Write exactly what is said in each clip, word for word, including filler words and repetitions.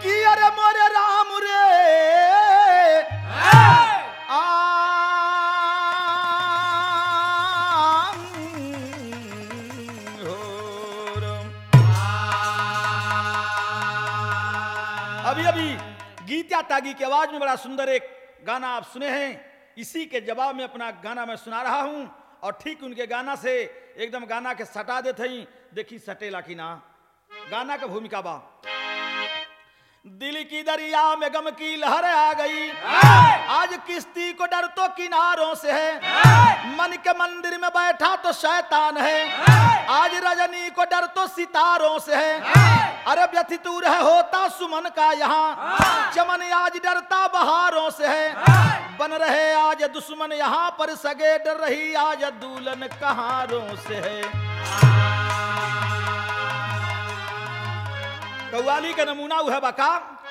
कि अरे मोरे राम रे आम हो राम। अभी अभी गीत्या तागी की आवाज में बड़ा सुंदर एक गाना आप सुने हैं। इसी के जवाब में अपना गाना मैं सुना रहा हूं और ठीक उनके गाना से एकदम गाना के सटा देते ही देखी सटेला की ना। गाना का भूमिका बा दिल की दरिया में गम की लहर आ गई, आज किश्ती को डर तो किनारों से है, मन के मंदिर में बैठा तो शैतान है, आज रजनी को डर तो सितारों से है, अरे व्यथित है होता सुमन का यहाँ, चमन आज डरता बहारों से है, बन रहे आज दुश्मन यहाँ पर सगे, डर रही आज दुल्हन कहारों से है। कव्वाली का नमूना हुआ बका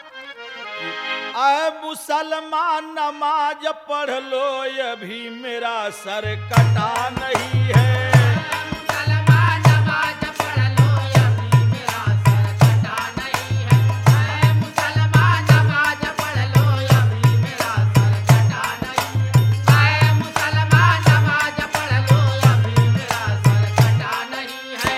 आए मुसलमान नमाज पढ़ लो ये भी मेरा सर कटा नहीं है। मुसलमान नमाज पढ़ लो ये भी मेरा सर कटा नहीं है। मुसलमान नमाज पढ़ लो ये भी मेरा सर कटा नहीं है। मुसलमान नमाज पढ़ लो ये भी मेरा सर कटा नहीं है।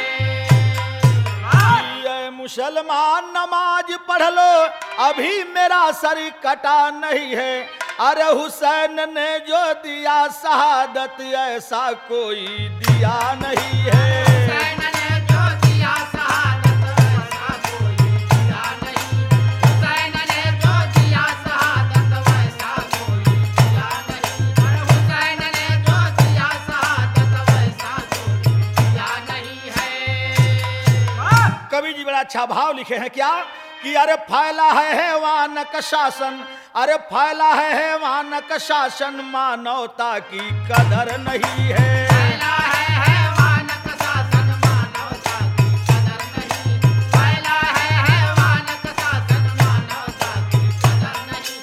मुसलमान नमाज पढ़ लो अभी मेरा सर कटा नहीं है, अरे हुसैन ने जो दिया शहादत ऐसा कोई दिया नहीं है। हुसैन ने जो दिया शहादत ऐसा कोई दिया नहीं। हुसैन ने जो दिया शहादत वैसा कोई दिया नहीं। हुसैन ने जो दिया शहादत वैसा कोई दिया नहीं है। कवि जी बड़ा अच्छा भाव लिखे हैं क्या कि अरे फैला है हैवान का शासन, अरे फैला है हैवान का शासन, मानवता की कदर नहीं है। फैला है हैवान का शासन, मानवता की कदर नहीं। फैला है हैवान का शासन, मानवता की कदर नहीं।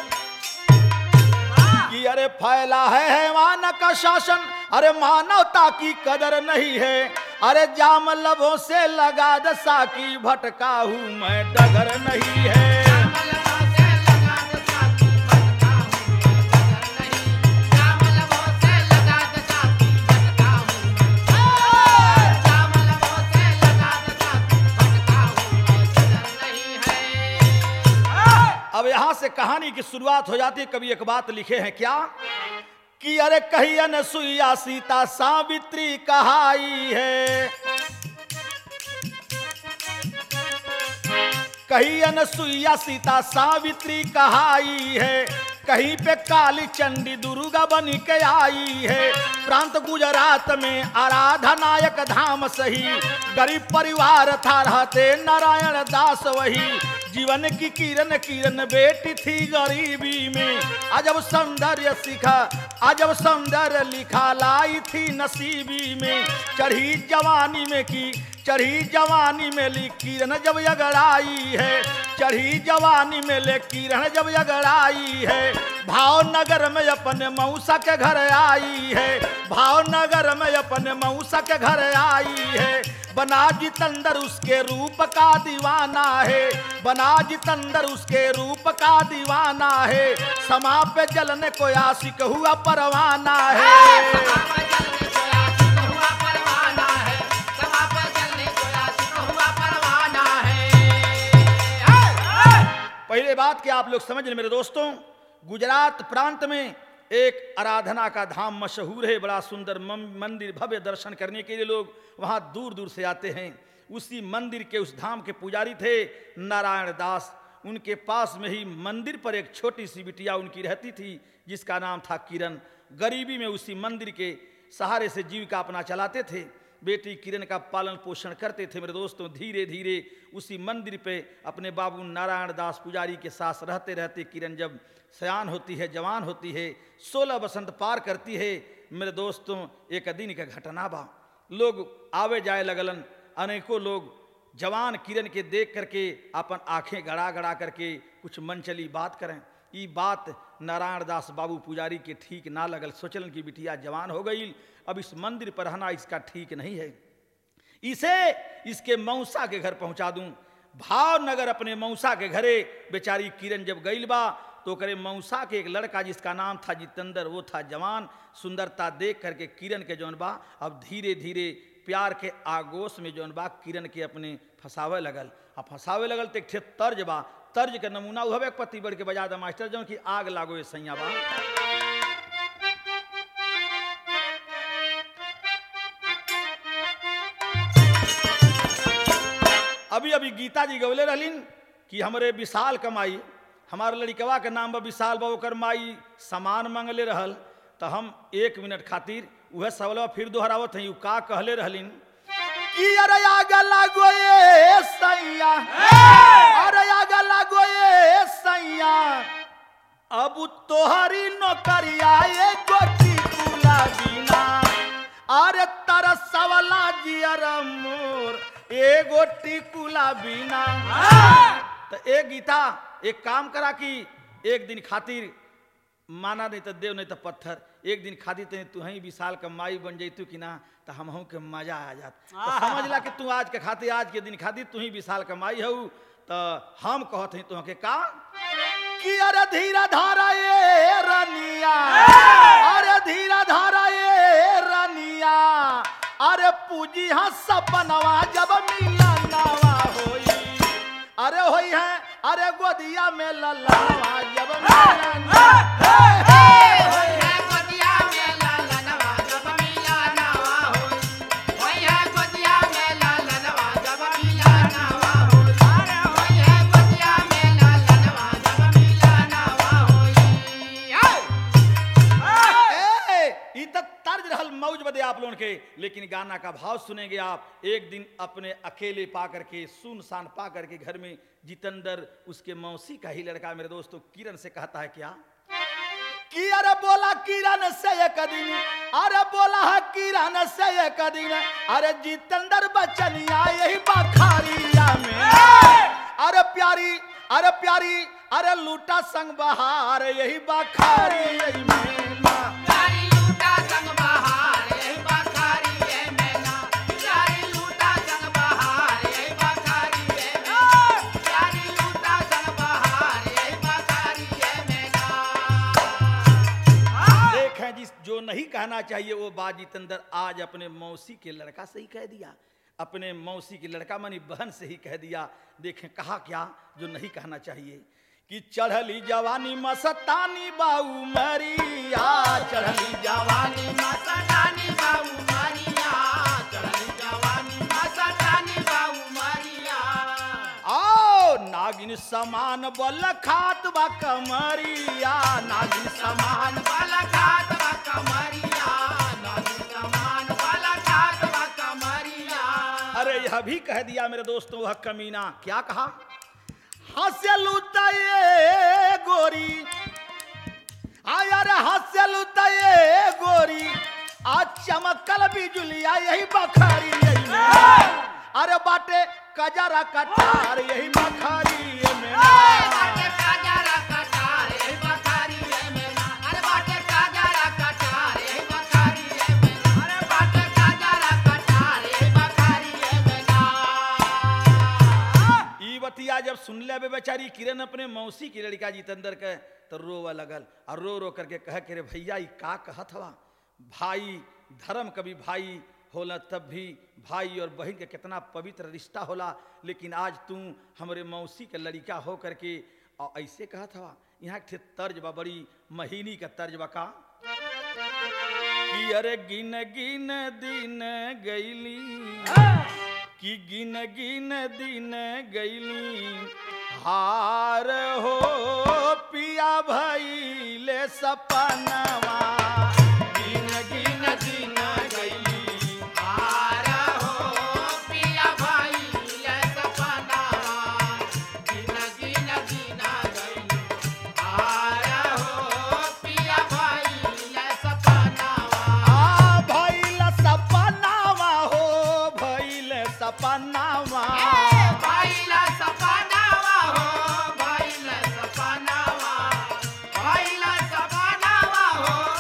कि अरे फैला है हैवान का शासन, अरे मानवता की कदर नहीं है, अरे जाम लबों से लगा द साकी, भटका हूं मैं डगर नहीं है। जामलबों से लगा द साकी, भटका हूं मैं डगर नहीं। जामलबों से लगा द साकी, भटका हूं मैं जामलबों से लगा द साकी, भटका हूं मैं डगर नहीं है। अब यहां से कहानी की शुरुआत हो जाती है। कभी एक बात लिखे हैं क्या कि अरे कही अनसुईया सीता सावित्री कहाई है, कही अनसुईया सीता सावित्री कहाई है, कहीं पे काली चंडी दुर्गा बन के आई है। प्रांत गुजरात में आराधा नायक धाम सही, गरीब परिवार था रहते नारायण दास वही, जीवन की किरण किरण बेटी थी गरीबी में, अजब सौंदर्य सीखा अजब सौंदर्य लिखा लाई थी नसीबी में, चढ़ी जवानी में की चढ़ी जवानी में ली किरण जब यगड़ाई है, चढ़ी जवानी में ले किरण जब यगड़ाई है, भावनगर में अपने मौसा के घर आई है, भावनगर में अपने मौसा के घर आई है, बना जितंदर उसके रूप का दीवाना है, बना जितंदर उसके रूप का दीवाना है, समा पे जलने को आशिक हुआ परवाना है। पहले बात कि आप लोग समझ लें मेरे दोस्तों, गुजरात प्रांत में एक आराधना का धाम मशहूर है, बड़ा सुंदर मंदिर, भव्य दर्शन करने के लिए लोग वहाँ दूर दूर से आते हैं। उसी मंदिर के उस धाम के पुजारी थे नारायण दास। उनके पास में ही मंदिर पर एक छोटी सी बिटिया उनकी रहती थी जिसका नाम था किरण। गरीबी में उसी मंदिर के सहारे से जीविका अपना चलाते थे। बेटी किरण का पालन पोषण करते थे मेरे दोस्तों। धीरे धीरे उसी मंदिर पे अपने बाबू नारायण दास पुजारी के साथ रहते रहते किरण जब सयान होती है, जवान होती है, सोलह बसंत पार करती है मेरे दोस्तों, एक दिन का घटना बा। लोग आवे जाए लगलन, अनेकों लोग जवान किरण के देख करके अपन आंखें गड़ा गड़ा करके कुछ मनचली बात करें। ये बात नारायण दास बाबू पुजारी के ठीक ना लगल। सोचलन की बिटिया जवान हो गई, अब इस मंदिर पर रहना इसका ठीक नहीं है, इसे इसके मौसा के घर पहुंचा दूं। भावनगर अपने मौसा के घरे बेचारी किरण जब गईल बा तो करे मौसा के एक लड़का जिसका नाम था जितेंद्र, वो था जवान। सुंदरता देख करके किरण के जौन बा अब धीरे धीरे प्यार के आगोश में जौन बा किरण के अपने फंसावे लगल। अब फंसावे लगल तो एक ठे तर्ज बा, तर्ज के नमूना उहवे एक पति बढ़ के बजा द मास्टर जौन की आग लागो ये सैया बा। अभी अभी गीता जी गवले रहलिन कि हमरे विशाल कमाई, हमारे लड़कवा के नाम बा विशाल बा, ओकर माई सामान मांगले रहल। तो हम एक मिनट खातिर वह सवाल फिर दोहरावत हैं। का कहले रहलिन कि अरे आग लागो ये सैया, अरे आग लागो ये सैया, अब तोहरी नौकरिया ये गोटी कुला बिना, अरे तरसवला जियर मोर ए गोटी कुला बिना। तो एक गीता एक काम करा कि एक दिन खातिर माना नहीं तो देव नहीं तो पत्थर, एक दिन खातिर तो तू ही विशाल का माई बन जैतू कि ना तो हम के मजा आ जात। तो समझ ला कि तू आज के खातिर, आज के दिन खातिर तू ही विशाल का माई हऊ। तो हम कहते हैं तुहके का कि अरे धीरा धारा ये रनिया, अरे धीरा धारा ये रनिया, अरे पूजी हाँ सपनवा जब मिला नवा होई, अरे होई है अरे गोदिया में ललनवा जब मिला नवा होई है गोदिया में ललनवा जब मिला नवा होई, होई है गोदिया में ललनवा जब मिला नवा होई, अरे होई है गोदिया में ललनवा जब मिला नवा होई। ए ई तक तर्ज रहल मौज बदे आप लोगों के, लेकिन गाना का भाव सुनेंगे आप। एक दिन अपने अकेले पा करके सुनसान पा करके घर में जितेंद्र उसके मौसी का ही लड़का मेरे दोस्तों किरण से कहता है क्या कि अरे बोला किरण से एक दिन, अरे बोला है किरण से एक दिन, अरे जितेंद्र बचनिया यही बखारिया में, अरे प्यारी अरे प्यारी अरे लूटा संग बहार यही बखारी में ना। प्यारी लूटा संग बहार यही बखारी है मैना, प्यारी लूटा संग बहार यही बखारी है मैना, प्यारी लूटा संग बहार यही बखारी है मैना। देखें जिस जो नहीं कहना चाहिए वो बात जितेंद्र आज अपने मौसी के लड़का से ही कह दिया, अपने मौसी के लड़का मानी बहन से ही कह दिया। देखें कहा क्या जो नहीं कहना चाहिए कि चढ़ली जवानी मस्तानी बाऊ मरिया, चढ़ली जवानी मस्तानी बाऊ मरिया, चढ़ली जवानी मस्तानी बाऊ मरिया, आओ नागिन समान बल खात बा कमरिया, नागिन समान बल खात बा कमरिया, नागिन समान बल खात बा कमरिया। अरे यह भी कह दिया मेरे दोस्तों वह कमीना, क्या कहा हंसे लुटाए गोरी, आया रे हंसे लुटाए गोरी, आज चमकल बिजुलिया यही बखारी यही में, अरे बाटे कजरा कटार यही बखारी में ना। बाटे काजरा कटार यही बखारी है मैना, अरे बाटे काजरा कटार यही बखारी है मैना, अरे बाटे काजरा कटार यही बखारी है मैना। ई बतिया जब सुन ले बेचारी किरण अपने मौसी की लड़का जितेंद्र के तो रोवा लगल और रो रो करके कह के रे भैया ई का कहत हवा, भाई धर्म कभी भाई होला तब भी भाई और बहन के कितना पवित्र रिश्ता होला, लेकिन आज तू हमरे मौसी के लड़का हो करके और ऐसे कहत हवा। यहाँ के तर्ज बा बड़ी महीनी का तर्ज बा का कि अरे गिन गिन दिन गईली, कि गिन गिन दिन गईली हार हो पिया भइले सपनवा, गिन गिन दिन गईली हार हो पिया भाई ले सपनावा, गिन गिन गिन गई हार हो पिया भाई ले सपनावा। आ भइले सपनावा हो भइले सपनावा, भइले सपनावा हो भइले सपनावा, भइले सपनावा हो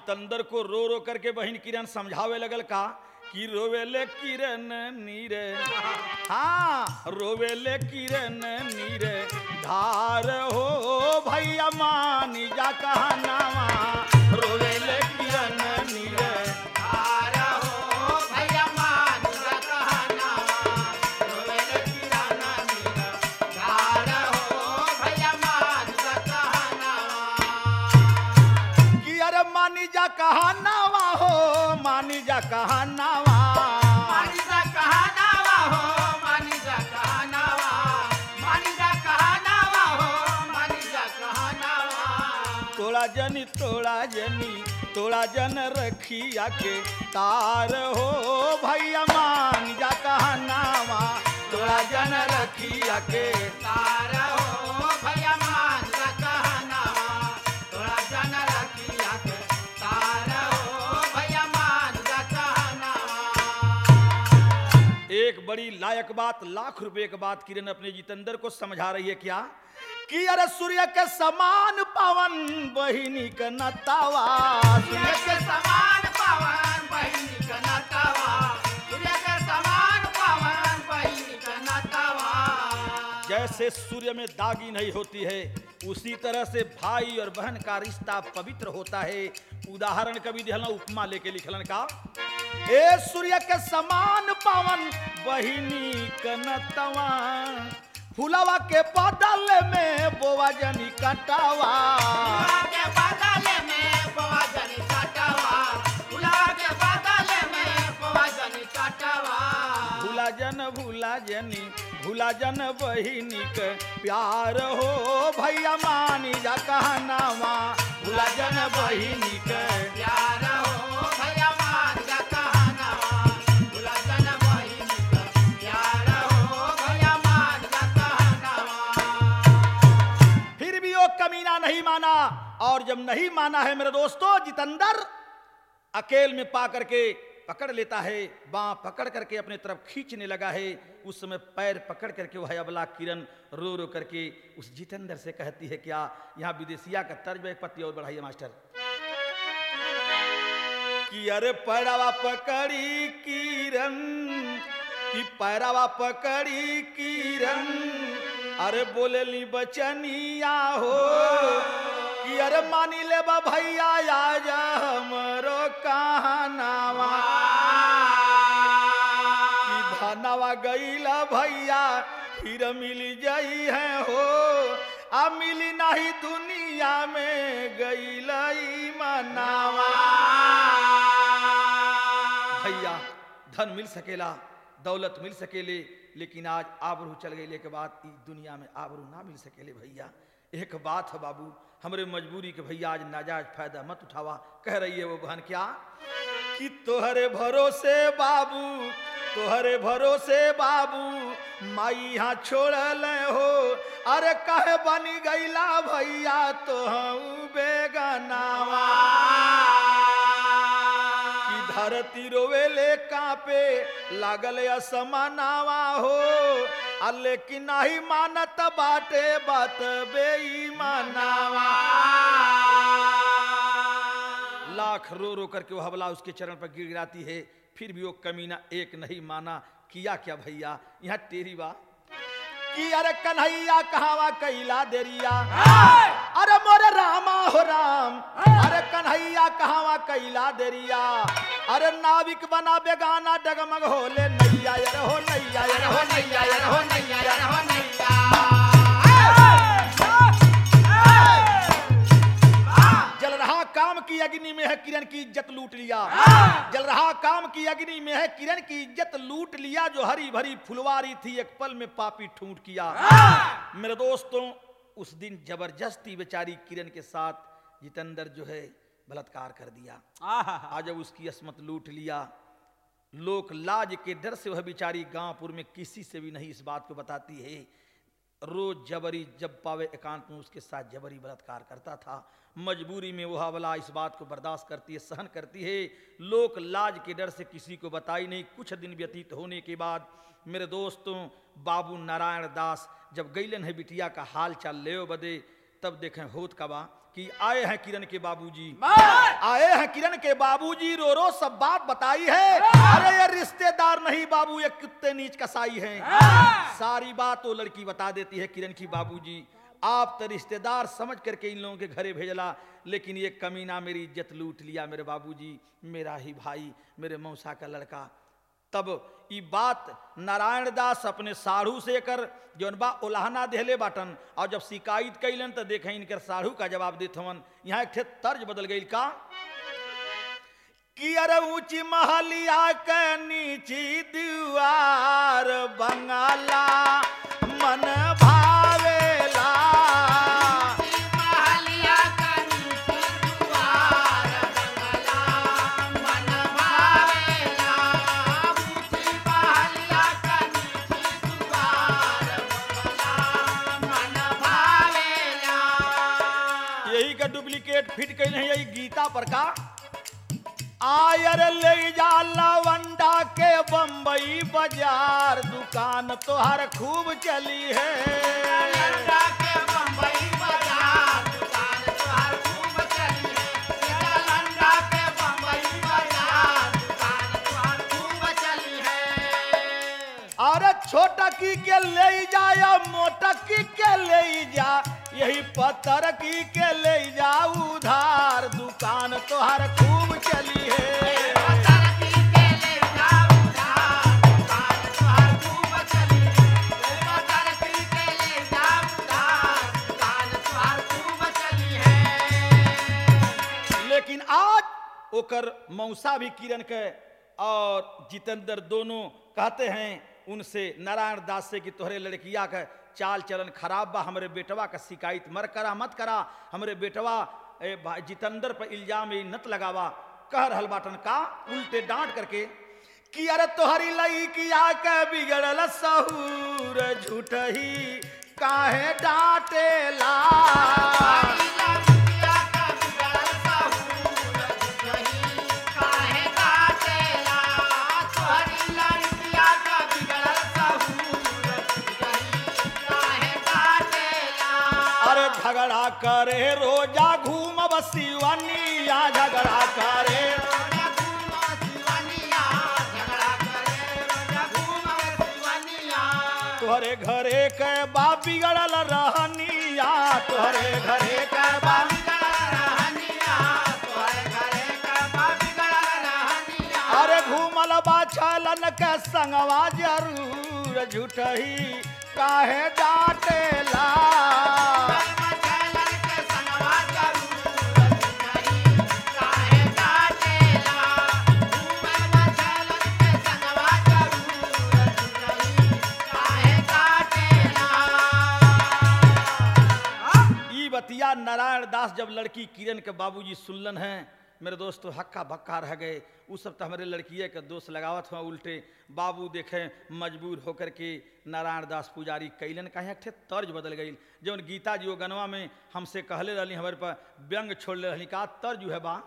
जितेंद्र को रो रो करके बहन किरण समझावे लगल का कि रोवेले किरण नीरे, हाँ रोवेले किरण नीरे धार हो भैया मानी जा कहनावा, रोवेले किरण नीरे धार हो भैया मान जा कहनावा, रोवेले किरण नीरे धार हो भैया मान जा कहनावा। कि अरे मानी जा कहनावा हो, मानी जा कहनावा, मानी जा कहनावा हो, मानी जा कहनावा, मानी जा कहनावा हो, मानी जा कहनावा। तोड़ा जनी तोड़ा जनी तोड़ा जन रखिया के तार हो भैया मान जा कहनावा, तोड़ा जन रखिया के तार हो भैया मान जा कहनावा, तोड़ा जन रखिया के तार हो भैया मान जा कहनावा। एक बड़ी लायक बात, लाख रुपए की बात किरण अपने जितेंद्र को समझा रही है क्या कि अरे सूर्य के समान पवन बहिनी का नतावा, सूर्य के समान पवन बहिनी का नतावा, सूर्य के समान पवन बहिनी का नतावा। जैसे सूर्य में दागी नहीं होती है उसी तरह से भाई और बहन का रिश्ता पवित्र होता है। उदाहरण कभी दिहला उपमा लेके लिखलन का, ए सूर्य के समान पवन बहिनी कनतवा, फुलवा के बदल में बोवा जनी कटावा, फुलवा के बदल में बोवा जनी कटावा, फुलवा के बदल में बोवा जनी कटावा। भूला जन भूला जनी भूला जन बहिनी के प्यार हो भैया मानी जा कहनावा, भूला जन बहिनी के प्यार हो भैया मान जा कहनावा, भूला जन बहिनी का प्यार हो भैया मान जा कहनावा। फिर भी वो कमीना नहीं माना, और जब नहीं माना है मेरे दोस्तों, जितेंद्र अकेल में पा करके पकड़ लेता है, बाँ पकड़ करके अपने तरफ खींचने लगा है। उस समय पैर पकड़ करके वह अबला किरण रो रो करके उस जितेंद्र से कहती है क्या, यहाँ विदेशिया का तर्ज में एक पत्ती और बढ़ाइए मास्टर, कि अरे पैरावा पकड़ी किरण, कि पैरावा पकड़ी किरण, अरे बोलेली बचनिया हो, कि अरे मानी ले बा भैया आज हमरो कहनावा, कि धनवा गईला भैया फिर मिल जाई है हो, आ मिली नहीं दुनिया में गईला ई मनावा। भैया धन मिल सकेला, दौलत मिल सकेले, लेकिन आज आबरू चल गई के बाद इस दुनिया में आबरू ना मिल सकेले। भैया एक बात है बाबू, हमरे मजबूरी के भैया आज नाजायज फायदा मत उठावा। कह रही है वो बहन क्या, कि तोहरे भरोसे बाबू, तोहरे भरोसे बाबू माई यहाँ छोड़ल हो, अरे कहे बनी गईला भैया तो हूँ बेगनावा, कि धरती रोवेले कांपे लागल असमनावा हो, आ लेकिन नहीं मानत बाटे बात बेईमानावा। लाख रो रो करके वो हवला उसके चरण पर गिर गिराती है, फिर भी वो कमीना एक नहीं माना। किया क्या भैया, यहाँ तेरी बा कि अरे कन्हैया कहावा कैला देरिया, अरे मोरे रामा हो राम, अरे कन्हैया कहावा कैला देरिया, अरे नाविक बना बेगाना डगमग होले नैया यार हो नैया यार हो नैया यार हो नैया यार हो नैया। जल रहा काम की अग्नि में है किरण की इज्जत लूट लिया, जल रहा काम की अग्नि में है किरण की इज्जत लूट लिया, जो हरी भरी फुलवारी थी एक पल में पापी ठूंठ किया। मेरे दोस्तों उस दिन जबरदस्ती बेचारी किरण के साथ जितेंद्र जो है बलात्कार कर दिया। आज जब उसकी असमत लूट लिया, लोक लाज के डर से वह बेचारी गांवपुर में किसी से भी नहीं इस बात को बताती है। रोज जबरी जब पावे एकांत में उसके साथ जबरी बलात्कार करता था। मजबूरी में वह वाला इस बात को बर्दाश्त करती है, सहन करती है, लोक लाज के डर से किसी को बताई नहीं। कुछ दिन व्यतीत होने के बाद मेरे दोस्तों बाबू नारायण दास जब गईलन है बिटिया का हाल चाल ले बदे, तब देखें होत का बा कि आए हैं किरण के बाबूजी, आए हैं किरण के बाबूजी, रो रो सब बात बताई है। अरे ये रिश्तेदार नहीं बाबू, ये कितने नीच कसाई हैं। सारी बात वो लड़की बता देती है किरण की बाबूजी, आप तो रिश्तेदार समझ करके इन लोगों के घरे भेजला, लेकिन ये कमीना मेरी इज्जत लूट लिया मेरे बाबूजी, मेरा ही भाई, मेरे मौसा का लड़का। तब ये बात नारायण दास अपने साढ़ू से कर जौन बा उलाहना देहले बाटन, और जब शिकायत कैलन तो देखें इनकर साढ़ू का जवाब देत हवन। यहाँ एक ठे तर्ज बदल गई का कि अरे ऊंची महलिया के नीची दीवार बंगाला मन भावेला, महलिया का नीचे दुआर बंगला मन भावेला, ऊंची महलिया का नीचे दुआर बंगला मन भावेला। यही का डुप्लीकेट फिट कैल है यही गीता पर का। आयर ले जा लवंडा के बम्बई बाजार, दुकान तोहर खूब चली है। लंडा के बम्बई बाजार, दुकान तोहार खूब चली है। लंडा के बम्बई बाजार, दुकान तोहार खूब चली है। अरे छोटकी के ले जा या मोटकी के ले जा, यही पत्थर की के ले जा उधार, दुकान तोहर खूब चली है। लेकिन आज ओकर मौसा भी किरण के और जितेंद्र दोनों कहते हैं उनसे नारायण दास से कि तोहरे लड़किया का चाल चलन खराब बा, हमरे बेटवा का शिकायत मर करा मत करा, हमरे बेटवा ए, जितेंद्र पर इल्जाम ये नत लगावा। कह रहल बाटन का उल्टे डांट करके कि अरे तोहरी लइकिया के बिगड़ल सहूर, झूठही काहे डांटेला। झगड़ा करे रोजा घूम बसिवनिया, झगड़ा करे रोजा घूम बसिवनिया, झगड़ा करे रोजा घूम बसिवनिया। तोहरे घरे के बा बिगड़ल रहनिया, तोहरे घरे के बा बिगड़ल रहनिया, तोहरे घरे के बा बिगड़ल रहनिया। अरे घूमल बा छलन के संगवा जरूर, झूठही काहे डांटेला। बतिया नारायण दास जब लड़की किरण के बाबूजी सुनलन हैं मेरे दोस्तों हक्का बक्का रह गए। उस सब तो हमारे लड़किए के दोस्त लगावत हुआ उल्टे। बाबू देखे मजबूर होकर के नारायण दास पुजारी कैलन का एक तर्ज बदल गई। जौन गीता जी वो गनवा में हमसे कहले रही हमारे पर व्यंग छोड़ ले रही का तर्ज है बा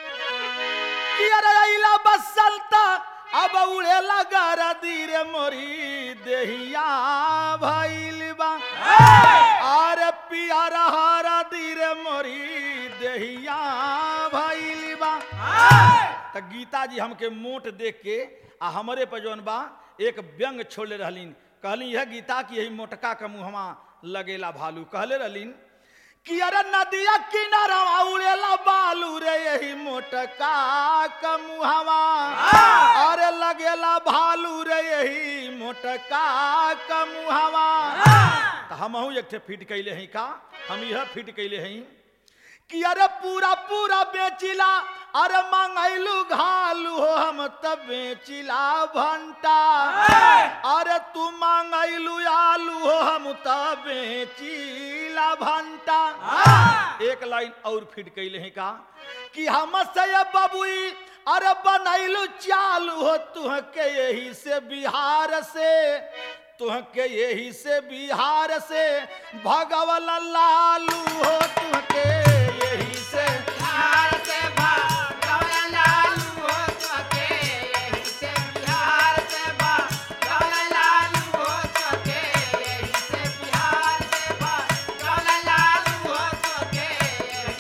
बसलता अब उड़े लगा रे मोरी देहिया भइल बा, अरे पिया रहा धीरे मोरी देहिया भइल बा। त गीता जी हमके मोट देख के आ हमरे पर जौन बा एक व्यंग छोड़ले रहलीन। कहली यह गीता की यही मोटका का मुहमा लगेला भालू। कहले रहलीन कि अरे नदिया किनारा उड़ेला बालू रे यही मोटका का मुहमा, अरे लगेला भालू रे यही मोटका का मुहमा। तो हम एक फिट कैले हैं का हम यह फिट कैले हैं कि अरे पूरा पूरा बेचिला, अरे मंगैलू घालू हो हम तब बेचिला भंटा, अरे तू मंगैलू आलू हो हम तब बेचिला भंटा। एक लाइन और फिट कैले हैं का कि हम से बबुई अरे बनैलू चालू हो तुह के यही से बिहार से, तुह के यही से बिहार से भगवल लालू हो तुह के यही से बिहार से भगवल लालू हो तुह के यही से बिहार से भगवल लालू हो तुह के यही से बिहार से भगवल लालू हो तुह के यही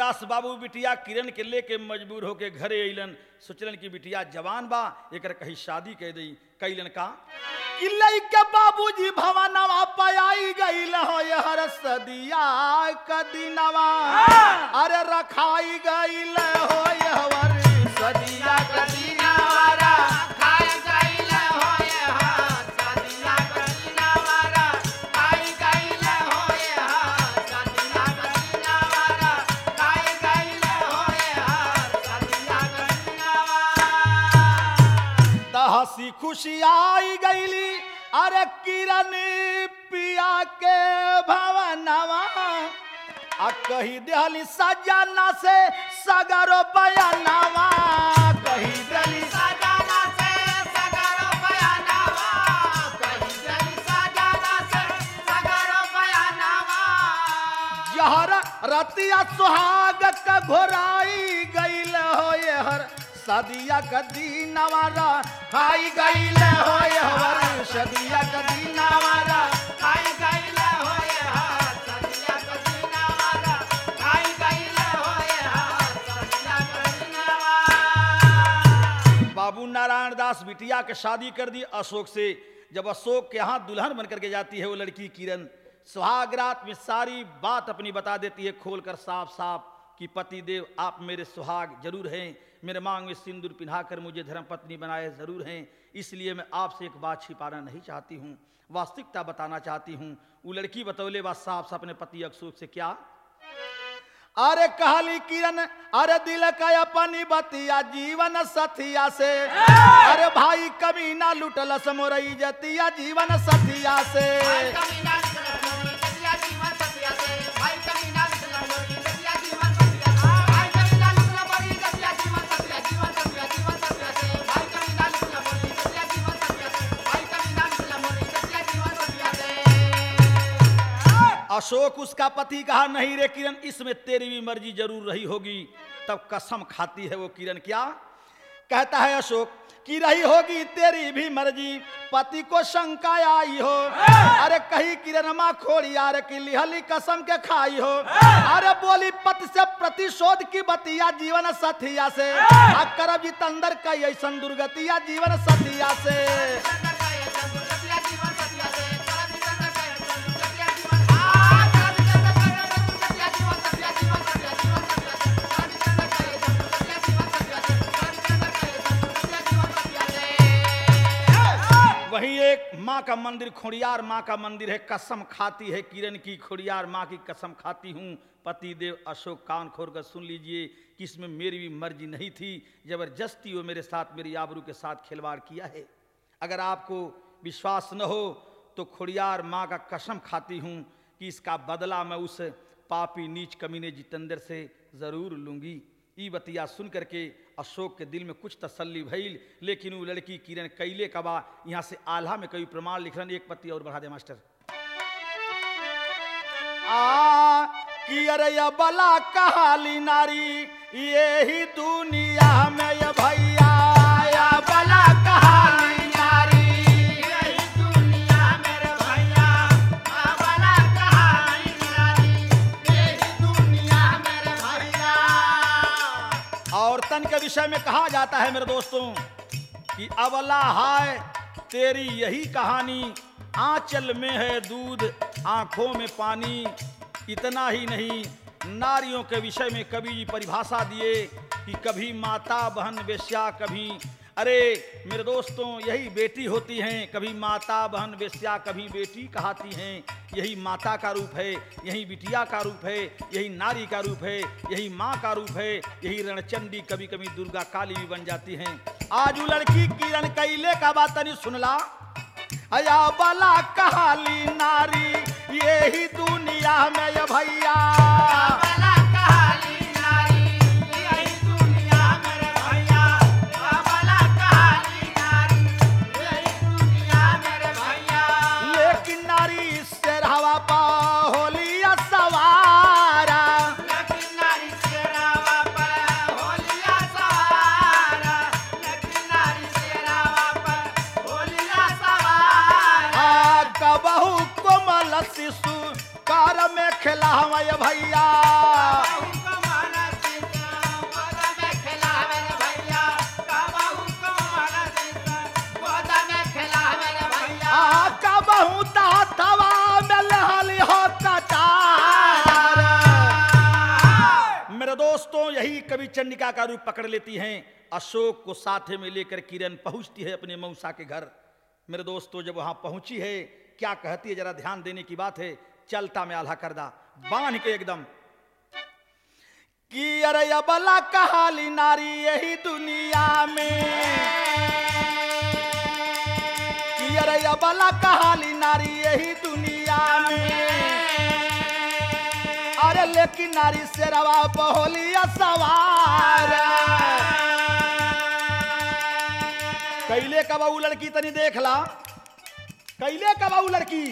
नारायणदास बाबू बिटिया किरण के लेके मजबूर होके घरे अइलन। सोचलन कि बिटिया जवान बा, एकर कहीं शादी कह दई। कैलन का कि लइके बाबूजी भवनवा पाई गइल हो यहर सदिया कदिनवा, अरे रखाई गइल हो यहर सदिया कदिनवा, खाए गइल होए हा सदिया कदिनावारा, खाए गइल होए हा सदिया कदिनावारा, खाए गइल होए हा सदिया कदिनावारा। हंसी खुशी आई गईली अरे किरण पिया के भवनवा, आ कही देहली सजाना से सगरो बयानवा, कही देहली सजाना से सगरो बयानवा, कही देली सजाना से सगरो बयानवा। यहर रतिया सुहाग का घोराई गईल हो यहर सदिया कदी नवारा, खाई गईल हो यहर सदिया कदी नवारा, खाई गइल होए हा सदिया कदिनावारा, खाई गइल होए हा सदिया कदिनावारा। बाबू नारायण दास बिटिया के शादी कर दी अशोक से। जब अशोक के यहाँ दुल्हन बनकर के जाती है वो लड़की किरण, सुहाग रात में सारी बात अपनी बता देती है खोलकर साफ साफ कि पति देव आप मेरे सुहाग जरूर हैं, मेरे मांग में सिंदूर पिन्हाकर मुझे धर्मपत्नी बनाए जरूर हैं, इसलिए मैं आपसे एक बात छिपाना नहीं चाहती हूँ, वास्तविकता बताना चाहती हूँ। वो लड़की बतौले बात साफ साफ अपने पति अशोक से क्या, अरे कहली किरण अरे दिल का अपनी बतिया जीवन सथिया से, अरे भाई कभी ना लुटल समोरई जतिया जीवन सथिया से, भाई कमीना ललोरी सदिया जीवन सतिया से, भाई कमीना ललोरी सदिया जीवन सतिया से, भाई कमीना ललोरी सदिया जीवन सतिया जीवन सतिया जीवन सतिया से, भाई कमीना ललोरी सदिया जीवन सतिया से, भाई कमीना ललोरी सदिया जीवन सतिया से। अशोक उसका पति कहा नहीं रे किरण इसमें तेरी भी मर्जी जरूर रही होगी। तब कसम खाती है वो किरण, क्या कहता है अशोक कि रही होगी तेरी भी मर्जी, पति को शंका आई हो, अरे कही किरण माँ खोड़ी यार की लिहली कसम के खाई हो, अरे बोली पति से प्रतिशोध की बतिया जीवन सथिया से, करब जी तंदर कई ऐसा दुर्गतिया जीवन सथिया से। वहीं एक माँ का मंदिर खोड़ियार माँ का मंदिर है, कसम खाती है किरण की खोड़ियार माँ की कसम खाती हूँ पति देव अशोक कान खोल कर सुन लीजिए कि इसमें मेरी भी मर्जी नहीं थी, जबरदस्ती वो मेरे साथ मेरी आबरू के साथ खिलवाड़ किया है। अगर आपको विश्वास न हो तो खोड़ियार माँ का कसम खाती हूँ कि इसका बदला मैं उस पापी नीच कमीने जितेंद्र से जरूर लूंगी। ई बतिया सुन करके अशोक के दिल में कुछ तसल्ली भइल, लेकिन वो लड़की किरण कैले कबा यहाँ से आल्हा में कई प्रमाण लिख रहे, एक पत्ती और बढ़ा दे मास्टर। आ कि अरे या बला कहाली नारी यही दुनिया में ये भैया, या बला कहाली नारी यही दुनिया मेरे भैया, बाबला कहानी नारी यही दुनिया मेरे भैया। औरतन के विषय में कहा जाता है मेरे दोस्तों कि अबला हाय तेरी यही कहानी, आंचल में है दूध आंखों में पानी। इतना ही नहीं, नारियों के विषय में कवि जी परिभाषा दिए कि कभी माता बहन वेश्या, कभी अरे मेरे दोस्तों यही बेटी होती हैं, कभी माता बहन वेश्या कभी बेटी कहती हैं। यही माता का रूप है, यही बिटिया का रूप है, यही नारी का रूप है, यही माँ का रूप है, यही रणचंडी कभी कभी दुर्गा काली भी बन जाती हैं। आज वो लड़की किरण कैले का बात नहीं सुनला, अया बला कहाली नारी यही दुनिया में ये भैया, बाबला कहानी नारी यही दुनिया मेरे भैया, बाबला कहानी नारी यही दुनिया मेरे भैया। लेकिन नारी से हवा पा होलिया सवारा, लेकिन नारी से रावा पर होलिया सवारा, लेकिन नारी से रावा पर होलिया सवारा। आ कबहू कोमल शिशु कार में खिलावय भैया, बहु कमल चंडिका का रूप पकड़ लेती हैं। अशोक को साथे में लेकर किरण पहुंचती है अपने मौसा के घर। मेरे दोस्तों, जब वहां पहुंची है क्या कहती है, जरा ध्यान देने की बात है। चलता में आल्हा करदा बांध के एकदम कि अरे अबला कहाली नारी यही दुनिया में, कि अरे अबला कहाली नारी यही दुनिया में, अरे लेकिन नारी से रवा बहोलिया सवार। कैले का बहू लड़की तनी देख ला, कैले का बहू लड़की।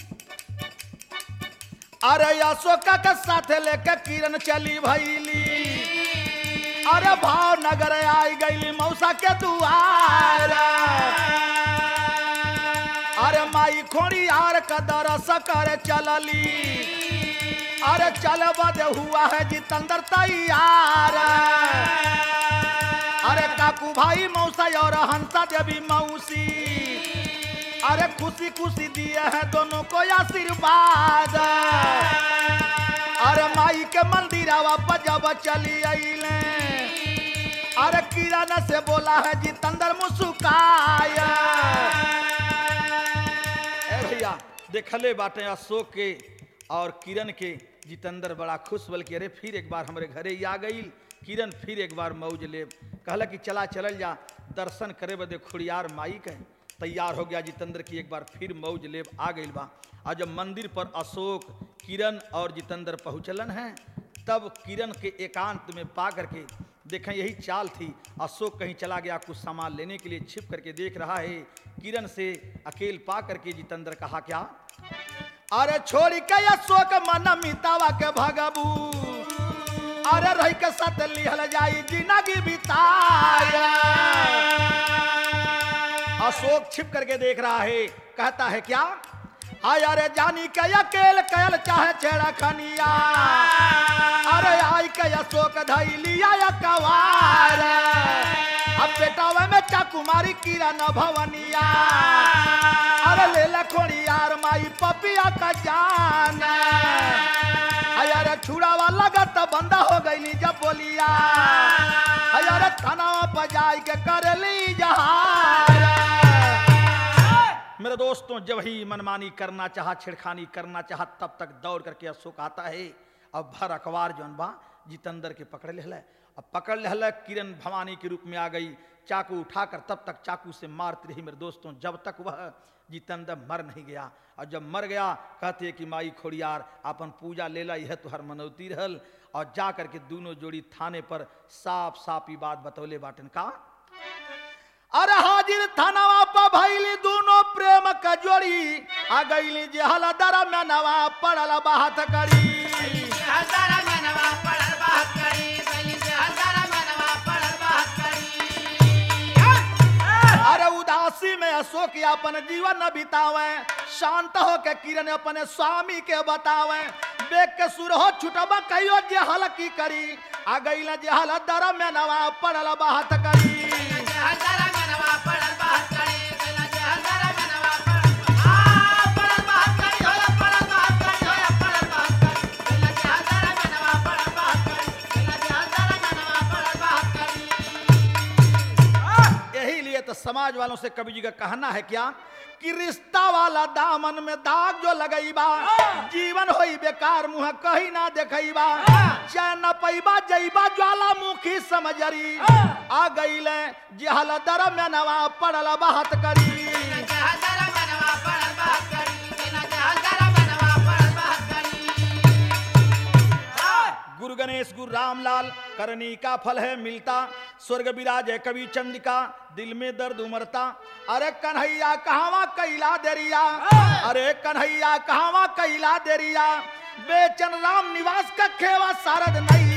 अरे अशोका के साथ लेके किरण चली भैली, अरे भावनगर आई गईली मौसा के दुआर। अरे माई खोड़ी यार का दरस कर चलली, अरे चल बद हुआ है जितेंद्र तैयार। अरे काकू भाई मौसा और हंसा देवी मौसी, अरे खुशी खुशी दिए हैं दोनों को आशीर्वाद। अरे माई के मंदिर जब चली आईले, अरे किरण से बोला है जितेंद्र मुस्काया। ए भैया देखले बाटे अशोक के और किरण के, जितेंद्र बड़ा खुश, बल्कि अरे फिर एक बार हमारे घरे ही आ गई। किरण फिर एक बार मौज ले, कहला कि चला चलल जा दर्शन करे बदे खुड़ियार माई के। तैयार हो गया जितेंद्र की एक बार फिर मौज लेब आ गई बा। और जब मंदिर पर अशोक, किरण और जितेंद्र पहुँचलन हैं, तब किरण के एकांत में पा करके देखें यही चाल थी। अशोक कहीं चला गया कुछ सामान लेने के लिए, छिप करके देख रहा है। किरण से अकेल पा करके जितेंद्र कहा क्या, अरे छोड़ के अशोक मन मितावा के भगबू, अरे रही के साथ लिहल जाई जिंदगी बिताया। अशोक छिप करके देख रहा है, कहता है क्या, आय अरे जानी के अकेल कैल चाहे छेड़ा खनिया, अरे आई के अशोक धई लिया कवार। अब बेटावे में चाकुमारी किरण भवनिया, अरे ले लखोड़ी यार माई पपिया का जान। अरे छुड़ावा लगा तो बंदा हो गई जब बोलिया, अरे थाना बजाई के कर ली जहार। मेरे दोस्तों, जब ही मनमानी करना चाहा, छिड़खानी करना चाहा, तब तक दौड़ करके अशोक आता है। अब भर अखबार जौन बा जितेंद्र के पकड़ ले, अब पकड़ ले, किरण भवानी के रूप में आ गई। चाकू उठाकर तब तक चाकू से मारती रही मेरे दोस्तों, जब तक वह जितेंद्र मर नहीं गया। और जब मर गया कहते कि माई खोड़ियार अपन पूजा ले ला, यह तुहर मनौती रहल। और जा करके दोनों जोड़ी थाने पर साफ साफ ही बात बतौले बाटन का, अरे हाजिर थानावा पर भइली दोनों प्रेम का जोड़ी, आ गईली जेहल दर में नवा पड़ल बात करी। अरे उदासी में अशोक अपन जीवन न बितावे, शांत हो के किरण अपने स्वामी के बतावे। देख के सुर हो छुटबा कहियो जेहल की करी, आ गईला जेहल दर में नवा पड़ल बात करी। तो समाज वालों से कवि जी का कहना है क्या कि रिश्ता वाला दामन में दाग जो लगईबा, जीवन होई बेकार मुँह कहीं ना देखईबा। चैन पैबा जईबा ज्वालामुखी समझरी, आ गईले जेहल दर में नवा पड़ल बात करी। गुरु गणेश गुरु रामलाल करनी का फल है मिलता, स्वर्ग विराज है कवि चंद्रिका, दिल में दर्द उमरता। अरे कन्हैया कहावा कैला देरिया, अरे कन्हैया कहावा कैला देरिया, बेचन राम निवास का खेवा सारद नहीं।